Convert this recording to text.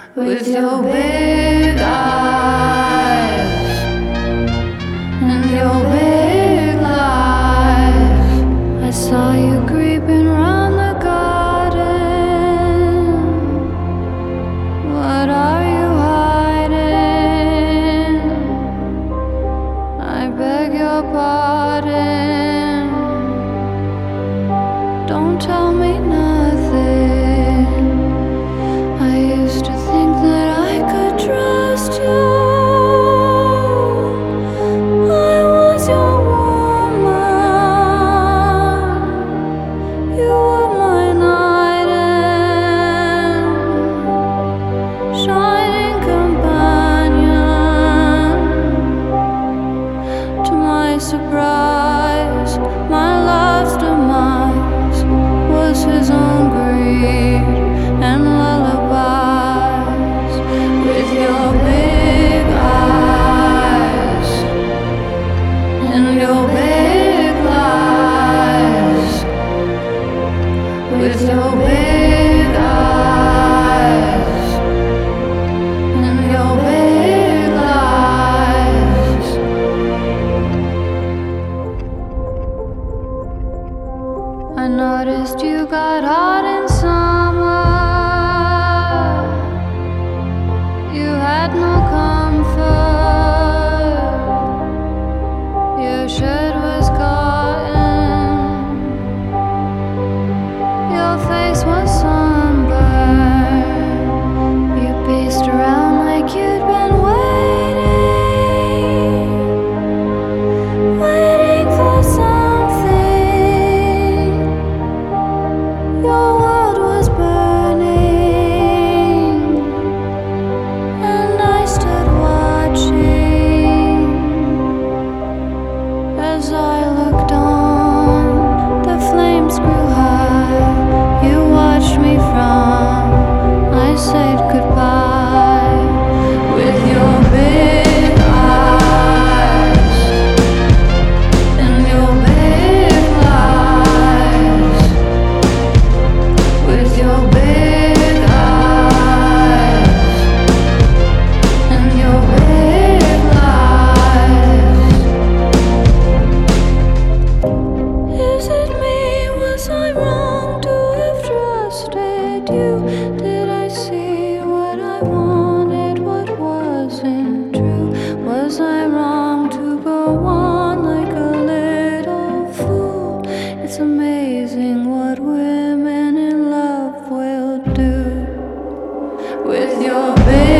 with your big eyes and your big lies. I saw you creeping round the garden. What are you hiding? I beg your pardon. Don't tell me nothing. I used to think that I could trust you. I was your woman. You were my knight and shining companion. To my surprise, my love's demise was his own greed and lullabies. With your big eyes and your big lies, with your big eyes and your big lies. I noticed you got hot in summer. You had no comfort. Your shirt was cotton. Your face was sunburned. You paced around like you'd been waiting for something. Your world was burning, and I stood watching. As I looked on, the flames grew high. You watched me from, I said goodbye. With your big eyes and your big lies, with your big eyes and your big lies. Is it me? Was I wrong to have trusted you? Did I see what I wanted, what wasn't true? Was I wrong to go on like a little fool? It's amazing what women in love will do with your big